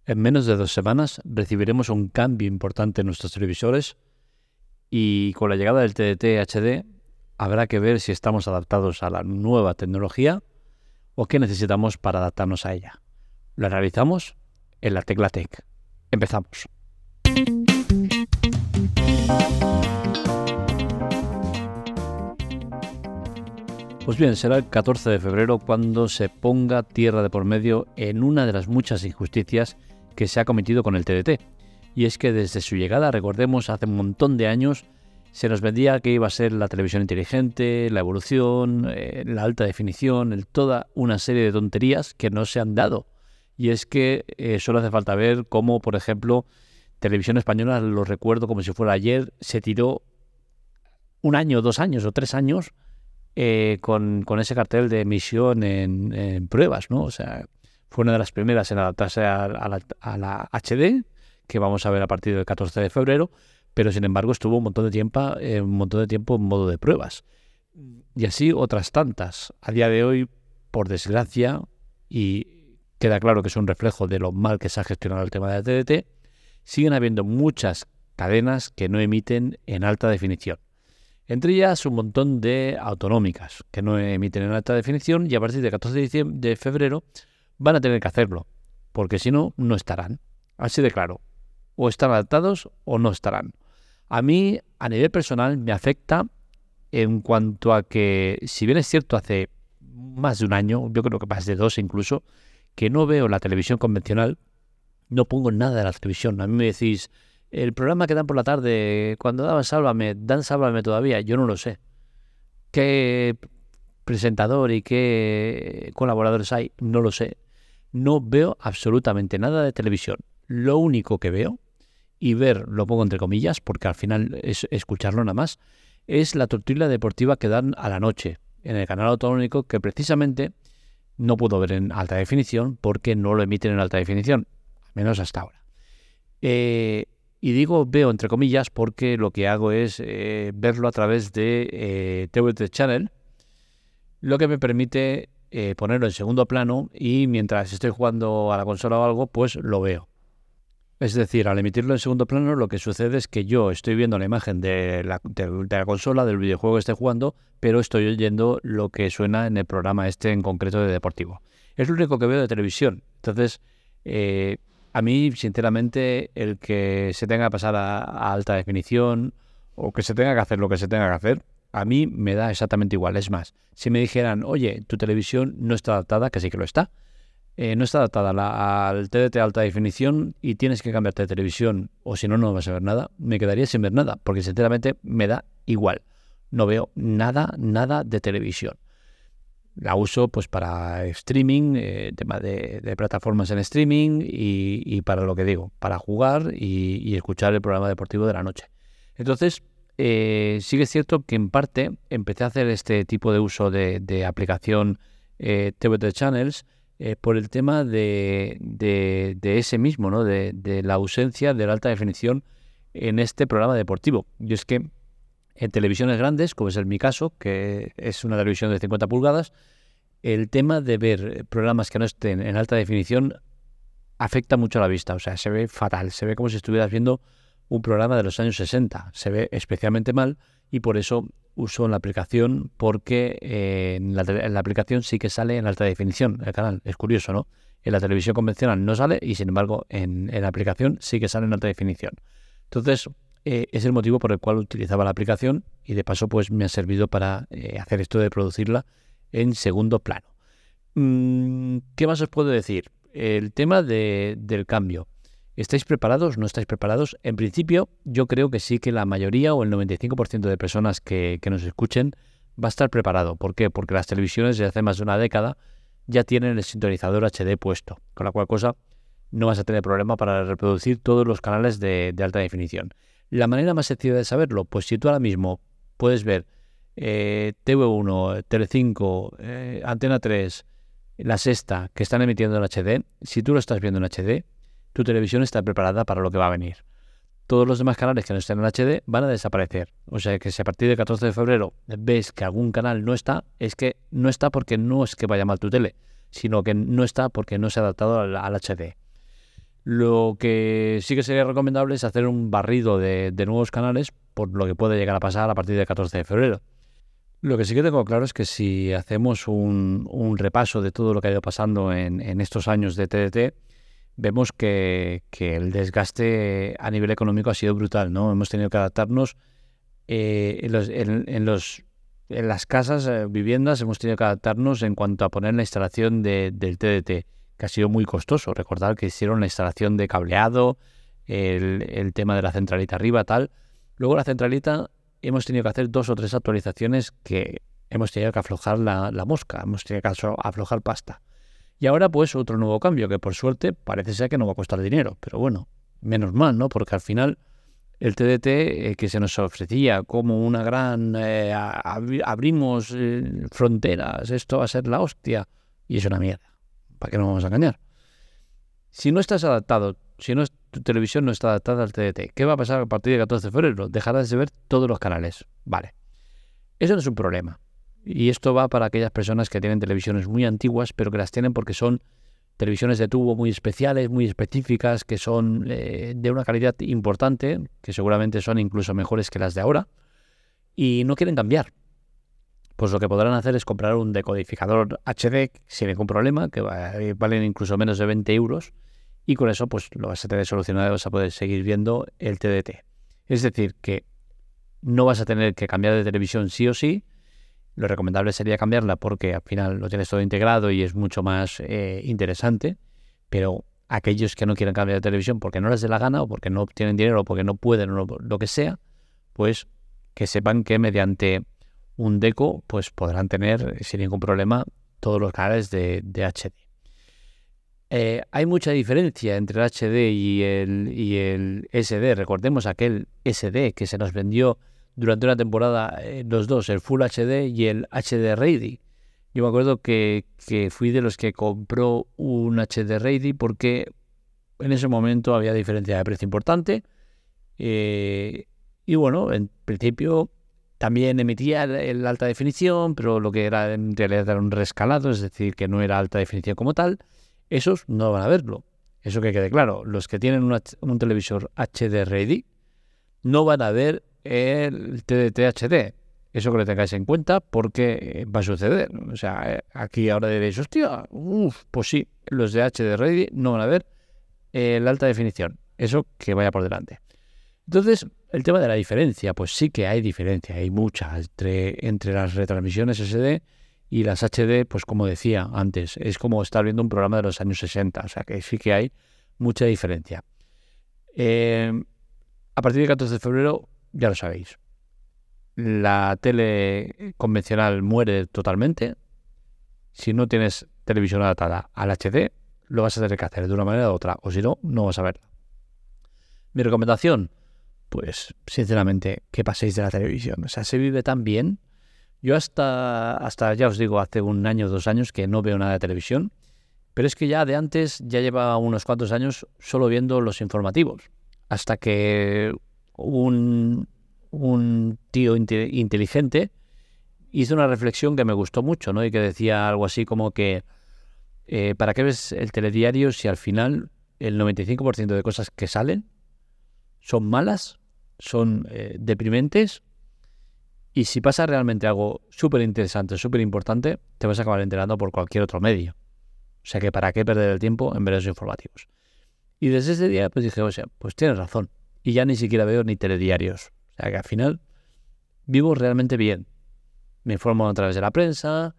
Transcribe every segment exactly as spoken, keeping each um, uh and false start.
En menos de dos semanas recibiremos un cambio importante en nuestros televisores y con la llegada del T D T H D habrá que ver si estamos adaptados a la nueva tecnología o qué necesitamos para adaptarnos a ella. Lo analizamos en la Tecla Tech. Empezamos. Pues bien, será el catorce de febrero cuando se ponga tierra de por medio en una de las muchas injusticias que se ha cometido con el T D T. Y es que desde su llegada, recordemos, hace un montón de años, se nos vendía que iba a ser la televisión inteligente, la evolución, eh, la alta definición, el, toda una serie de tonterías que no se han dado. Y es que eh, solo hace falta ver cómo, por ejemplo, Televisión Española, lo recuerdo como si fuera ayer, se tiró un año, dos años o tres años eh, con, con ese cartel de emisión en, en pruebas, ¿no? O sea, fue una de las primeras en adaptarse a, a, la, a la H D, que vamos a ver a partir del catorce de febrero, pero sin embargo estuvo un montón de tiempo, eh, un montón de tiempo en modo de pruebas. Y así otras tantas. A día de hoy, por desgracia, y queda claro que es un reflejo de lo mal que se ha gestionado el tema del T D T, siguen habiendo muchas cadenas que no emiten en alta definición. Entre ellas un montón de autonómicas que no emiten en alta definición y a partir del catorce de febrero van a tener que hacerlo, porque si no, no estarán. Así de claro. O están adaptados o no estarán. A mí, a nivel personal, me afecta en cuanto a que, si bien es cierto, hace más de un año, yo creo que más de dos incluso, que no veo la televisión convencional, no pongo nada de la televisión. A mí me decís, el programa que dan por la tarde, cuando daban Sálvame, ¿dan Sálvame todavía? Yo no lo sé. ¿Qué presentador y qué colaboradores hay? No lo sé. No veo absolutamente nada de televisión. Lo único que veo, y ver, lo pongo entre comillas, porque al final es escucharlo nada más, es la tertulia deportiva que dan a la noche en el canal autonómico, que precisamente no puedo ver en alta definición porque no lo emiten en alta definición, al menos hasta ahora. Eh, y digo veo entre comillas porque lo que hago es eh, verlo a través de eh, T V T Channel, lo que me permite eh, ponerlo en segundo plano y mientras estoy jugando a la consola o algo, pues lo veo. Es decir, al emitirlo en segundo plano, lo que sucede es que yo estoy viendo la imagen de la, de, de la consola, del videojuego que esté jugando, pero estoy oyendo lo que suena en el programa este en concreto de deportivo. Es lo único que veo de televisión. Entonces, eh, a mí, sinceramente, el que se tenga que pasar a, a alta definición o que se tenga que hacer lo que se tenga que hacer, a mí me da exactamente igual. Es más, si me dijeran, oye, tu televisión no está adaptada, que sí que lo está, Eh, no está adaptada la, al T D T alta definición y tienes que cambiarte de televisión o si no, no vas a ver nada, me quedaría sin ver nada, porque sinceramente me da igual. No veo nada, nada de televisión. La uso pues para streaming, eh, tema de, de plataformas en streaming y, y para lo que digo, para jugar y, y escuchar el programa deportivo de la noche. Entonces, eh, sí que es cierto que en parte empecé a hacer este tipo de uso de, de aplicación eh, T V T Channels, Eh, por el tema de, de, de ese mismo, ¿no? De, de la ausencia de la alta definición en este programa deportivo. Y es que en televisiones grandes, como es el mi caso, que es una televisión de cincuenta pulgadas, el tema de ver programas que no estén en alta definición afecta mucho a la vista. O sea, se ve fatal, se ve como si estuvieras viendo un programa de los años sesenta. Se ve especialmente mal y por eso uso la aplicación porque eh, en, la, en la aplicación sí que sale en alta definición el canal. Es curioso, ¿no? En la televisión convencional no sale y sin embargo en, en la aplicación sí que sale en alta definición. Entonces eh, es el motivo por el cual utilizaba la aplicación y de paso pues me ha servido para eh, hacer esto de producirla en segundo plano. Mm, ¿Qué más os puedo decir? El tema de, del cambio. ¿Estáis preparados? ¿No estáis preparados? En principio, yo creo que sí que la mayoría o el noventa y cinco por ciento de personas que, que nos escuchen va a estar preparado. ¿Por qué? Porque las televisiones desde hace más de una década ya tienen el sintonizador H D puesto, con la cual cosa no vas a tener problema para reproducir todos los canales de, de alta definición. La manera más sencilla de saberlo, pues si tú ahora mismo puedes ver eh, T V uno, Telecinco, eh, Antena tres, La Sexta, que están emitiendo en H D, si tú lo estás viendo en H D, tu televisión está preparada para lo que va a venir. Todos los demás canales que no estén en H D van a desaparecer. O sea que si a partir del catorce de febrero ves que algún canal no está, es que no está porque no es que vaya mal tu tele, sino que no está porque no se ha adaptado al, al H D. Lo que sí que sería recomendable es hacer un barrido de, de nuevos canales, por lo que puede llegar a pasar a partir del catorce de febrero. Lo que sí que tengo claro es que si hacemos un, un repaso de todo lo que ha ido pasando en, en estos años de T D T, vemos que, que el desgaste a nivel económico ha sido brutal, ¿no? Hemos tenido que adaptarnos eh, en, los, en, en, los, en las casas, eh, viviendas, hemos tenido que adaptarnos en cuanto a poner la instalación de, del T D T, que ha sido muy costoso. Recordad que hicieron la instalación de cableado, el, el tema de la centralita arriba, tal. Luego la centralita hemos tenido que hacer dos o tres actualizaciones que hemos tenido que aflojar la, la mosca, hemos tenido que aflojar pasta. Y ahora pues otro nuevo cambio que por suerte parece ser que no va a costar dinero, pero bueno, menos mal, ¿no? Porque al final el T D T eh, que se nos ofrecía como una gran eh, ab- abrimos eh, fronteras, esto va a ser la hostia, y es una mierda. ¿Para qué nos vamos a engañar? Si no estás adaptado, si no es, tu televisión no está adaptada al T D T, ¿qué va a pasar a partir del catorce de febrero? Dejarás de ver todos los canales. Vale. Eso no es un problema. Y esto va para aquellas personas que tienen televisiones muy antiguas, pero que las tienen porque son televisiones de tubo muy especiales, muy específicas, que son eh, de una calidad importante, que seguramente son incluso mejores que las de ahora, y no quieren cambiar. Pues lo que podrán hacer es comprar un decodificador H D sin ningún problema, que valen incluso menos de veinte euros, y con eso pues lo vas a tener solucionado y vas a poder seguir viendo el T D T. Es decir, que no vas a tener que cambiar de televisión sí o sí. Lo recomendable sería cambiarla porque al final lo tienes todo integrado y es mucho más eh, interesante, pero aquellos que no quieren cambiar de televisión porque no les dé la gana o porque no tienen dinero o porque no pueden o lo, lo que sea, pues que sepan que mediante un deco pues podrán tener sin ningún problema todos los canales de, de H D. Eh, hay mucha diferencia entre el H D y el, y el S D. Recordemos aquel S D que se nos vendió durante una temporada, eh, los dos, el Full H D y el H D Ready. Yo me acuerdo que, que fui de los que compró un H D Ready porque en ese momento había diferencia de precio importante. Eh, y bueno, en principio también emitía el alta definición, pero lo que era en realidad era un rescalado, es decir, que no era alta definición como tal. Esos no van a verlo. Eso que quede claro. Los que tienen un, un televisor H D Ready no van a ver el T D T H D. Eso que lo tengáis en cuenta porque va a suceder. O sea, aquí ahora diréis, hostia, uff, pues sí, los de H D Ready no van a ver eh, la alta definición. Eso que vaya por delante. Entonces, el tema de la diferencia, pues sí que hay diferencia, hay mucha entre, entre las retransmisiones S D y las H D, pues como decía antes, es como estar viendo un programa de los años sesenta, o sea que sí que hay mucha diferencia. Eh, a partir del catorce de febrero, ya lo sabéis, la tele convencional muere totalmente. Si no tienes televisión adaptada al H D, lo vas a tener que hacer de una manera u otra, o si no, no vas a verla. Mi recomendación, pues sinceramente, que paséis de la televisión. O sea, se vive tan bien. Yo hasta, hasta ya os digo, hace un año o dos años que no veo nada de televisión, pero es que ya de antes, ya lleva unos cuantos años solo viendo los informativos, hasta que un, un tío inte- inteligente hizo una reflexión que me gustó mucho, ¿no? Y que decía algo así como que eh, ¿para qué ves el telediario si al final el noventa y cinco por ciento de cosas que salen son malas, son eh, deprimentes? Y si pasa realmente algo súper interesante, súper importante, te vas a acabar enterando por cualquier otro medio. O sea que para qué perder el tiempo en ver esos informativos. Y desde ese día pues dije, o sea, pues tienes razón. Y ya ni siquiera veo ni telediarios. O sea que al final vivo realmente bien. Me informo a través de la prensa,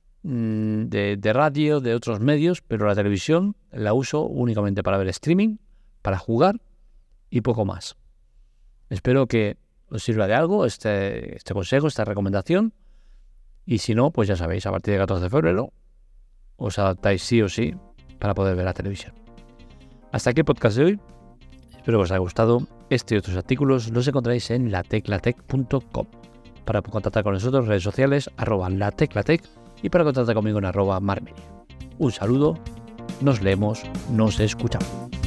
de, de radio, de otros medios, pero la televisión la uso únicamente para ver streaming, para jugar y poco más. Espero que os sirva de algo este, este consejo, esta recomendación, y si no, pues ya sabéis, a partir del catorce de febrero os adaptáis sí o sí para poder ver la televisión. Hasta aquí el podcast de hoy. Espero que os haya gustado. Este y otros artículos los encontráis en la tecla tech punto com. Para contactar con nosotros, redes sociales, arroba lateclatec, y para contactar conmigo en arroba marmeli. Un saludo, nos leemos, nos escuchamos.